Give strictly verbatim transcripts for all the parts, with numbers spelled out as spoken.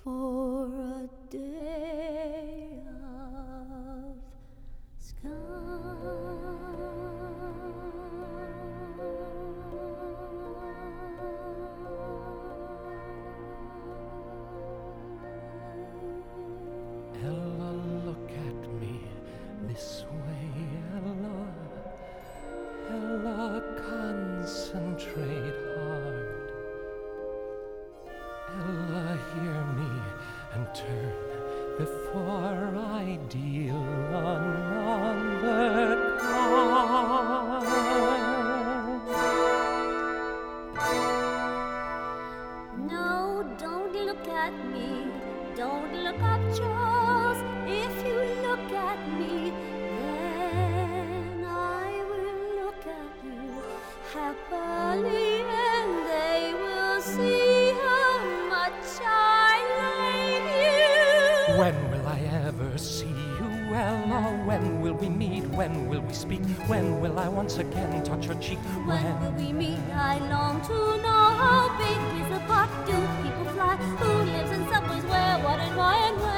for a day of sky. Ella, look at me this way, Ella. Ella, concentrate hard. Ella, hear me and turn before I deal another card. No, don't look at me. Don't look up, Charles. If you look at me, then I will look at you happily, and they will see how much I like you. When will I ever see you, Ella? When will we meet? When will we speak? When will I once again touch your cheek? When, when will we meet? I long to know how big is the park? Do people fly? Who lives in subways? Where, what, and why, and when?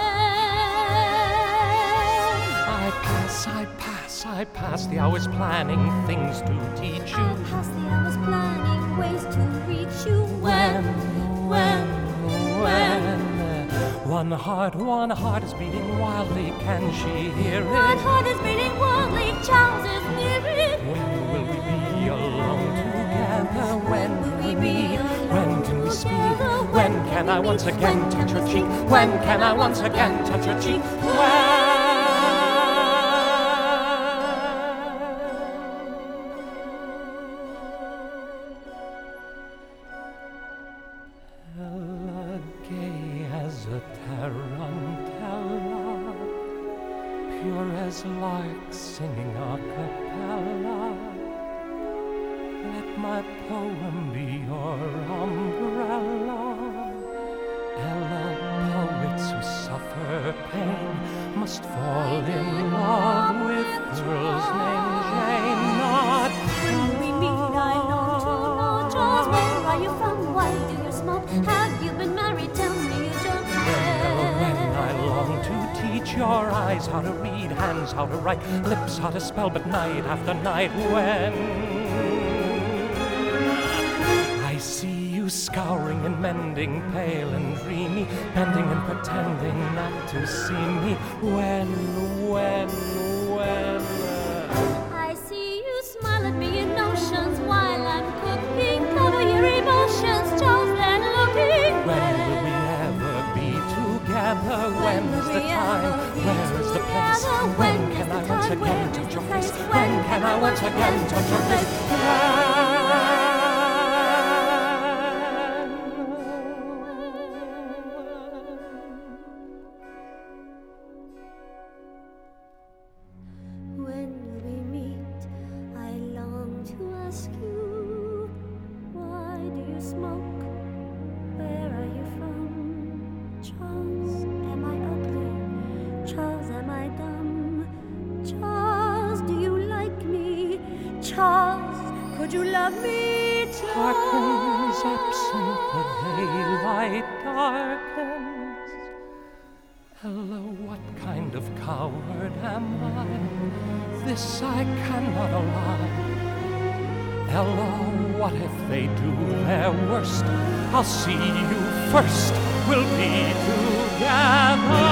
I pass, I pass, I pass the hours planning things to teach you. I pass the hours planning ways to reach you. When, when, when? when? One heart, one heart is beating wildly. Can she hear it? One heart is beating wildly. Charles is near it. When will we be alone together? When will we meet? When can we speak? When can I once again touch your cheek? When can I once again touch your cheek? When? Ella, gay as a tarantella, pure as larks singing a cappella. Let my poem be your umbrella. Ella, poets who suffer pain must fall in love with girls named Jane. Not when we meet, I long to know, Charles. Where are you from? Why do you smoke? Have you been married? Tell me you joke. When I long to teach your eyes how to read, hands how to write, lips how to spell, but night after night when I see you scouring and mending, pale and dreamy, bending and pretending not to see me. When, when, when? I see you smile at me in notions while I'm cooking. Cover your emotions, Charles, then looking. When will we ever be together? When is the time? Where is the place? When can I once again touch your face? When can I once again touch your face? When will we meet? I long to ask you, why do you smoke? Where are you from? Charles, am I ugly? Charles, am I dumb? Charles, do you like me? Charles, could you love me? Darkens, Charles? absent, the daylight darkens. Ella, what kind of coward am I? This I cannot allow. Ella, what if they do their worst? I'll see you first, we'll be together.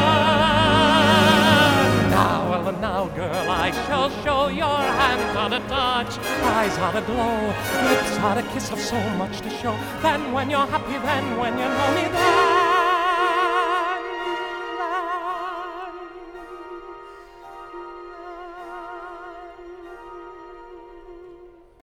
Now, Ella, now, girl, I shall show your hands how to touch, eyes how to glow, lips how to kiss, have so much to show. Then when you're happy, then when you're lonely, then